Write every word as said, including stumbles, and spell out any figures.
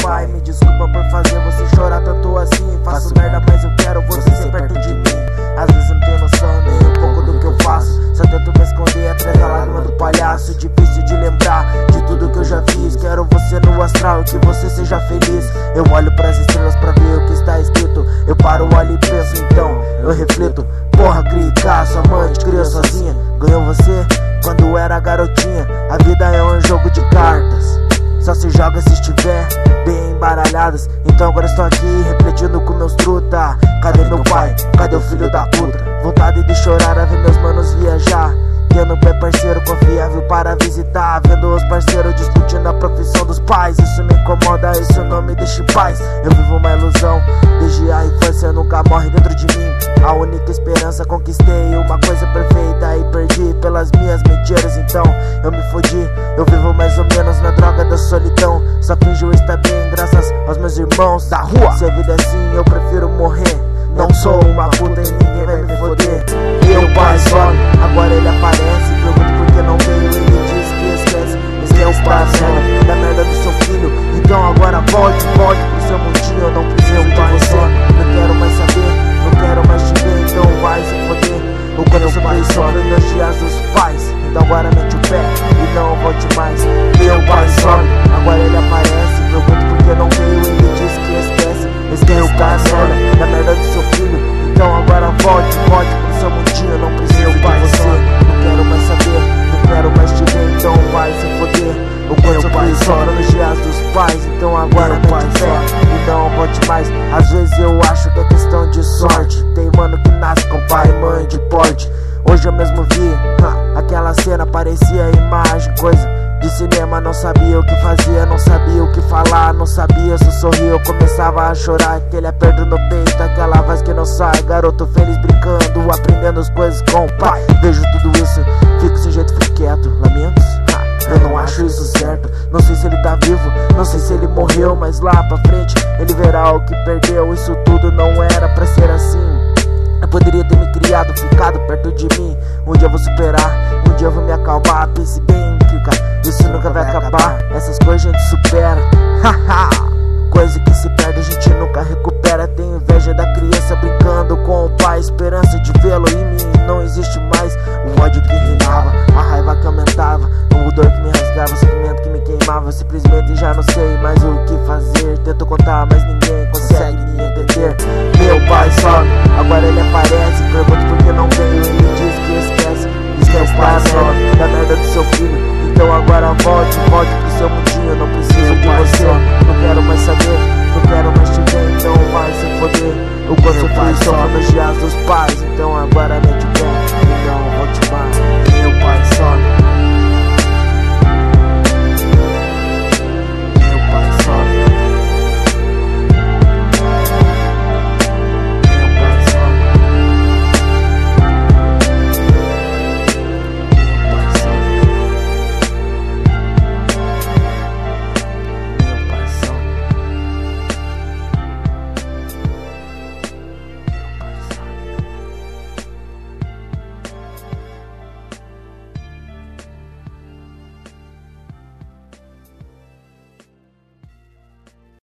pai. Me desculpa por fazer você chorar tanto assim. Faço merda, mas eu quero você ser perto de mim. Às vezes não tenho noção nem um pouco do que eu faço. Só tento me esconder atrás da lágrima do palhaço. Difícil de lembrar de tudo que eu já fiz. Quero você no astral e que você seja feliz. Eu olho pras estrelas pra ver o que está escrito. Eu paro, olho e penso, então eu reflito. Porra, crica, sua mãe te criou sozinha. Ganhou você quando era garotinha. A vida é um jogo de cartas, só se joga se estiver bem embaralhadas. Então agora estou aqui refletindo com meus truta. Cadê meu pai? Cadê o filho da puta? Vontade de chorar a ver meus manos viajar. Tendo pé parceiro confiável para visitar. Vendo os parceiros discutindo a profissão dos pais. Isso me incomoda, isso não me deixa em paz. Eu vivo uma ilusão, desde a infância nunca morre dentro de mim. A única esperança conquistei uma coisa perfeita e perdi pelas minhas mentiras. Então eu me fodi, eu vivo mais ou menos na droga da solidão. Só finjo estar bem graças aos meus irmãos da rua. Se a vida é assim eu prefiro morrer. Não sou uma puta e ninguém vai me foder. Meu pai some, agora ele aparece. Pergunto por que não veio, ele diz que esquece. Esse é o parceiro da merda do seu filho. Então agora volte, volte pro seu mundinho. Eu não preciso de você, não quero mais saber, não quero mais te ver, então vai se foder. O coração pai sofre nos dias dos pais. Então agora mete o pé e não volte mais. Meu pai some, agora ele aparece. Pergunto por que não veio, ele diz que esquece. Esse é o parceiro da merda do seu filho. Então agora volte, volte pro seu mundinho. Eu não preciso de você, não quero mais saber, não quero mais te ver, então vai se foder. O coração pai sofre nos dias dos pais. Então agora mete o pé e não volte mais. Às vezes eu acho que é questão de sorte. Tem mano que nasce com pai e mãe de porte. Hoje eu mesmo vi ha, aquela cena, parecia imagem, coisa de cinema. Não sabia o que fazia, não sabia o que falar, não sabia se sorria. Eu começava a chorar, aquele aperto no peito, aquela voz que não sai. Garoto feliz brincando, aprendendo as coisas com o pai. Vejo tudo isso, fico sem jeito, fico quieto. Lamentos? Ha, eu não acho isso certo. Não sei se ele tá vivo, não sei se ele morreu, mas lá pra frente ele verá o que perdeu. Isso tudo não era pra ser assim. Eu poderia ter me criado, ficado perto de mim. Um dia eu vou superar, um dia eu vou me acalmar. Pense bem, fica, isso nunca vai acabar. Essas coisas a gente supera. Haha, coisa que se perde a gente nunca recupera. Tenho inveja da criança brincando com o pai, esperança de vê-lo em mim não existe mais. O ódio que reinava, a raiva que aumentava, o dor que me rasgava, o sentimento que me queimava. Eu simplesmente já não sei mais o que fazer. Tento contar, mas ninguém consegue me entender. Meu pai some, agora ele aparece. Pergunto por que não veio, ele diz que esquece. Esquece da merda, da merda do seu filho. Então agora volte, volte pro seu mundinho. Eu não preciso de você, não quero mais saber, não quero mais te ver, então vai se foder. O quanto pai sofre nos dias dos pais. Então agora me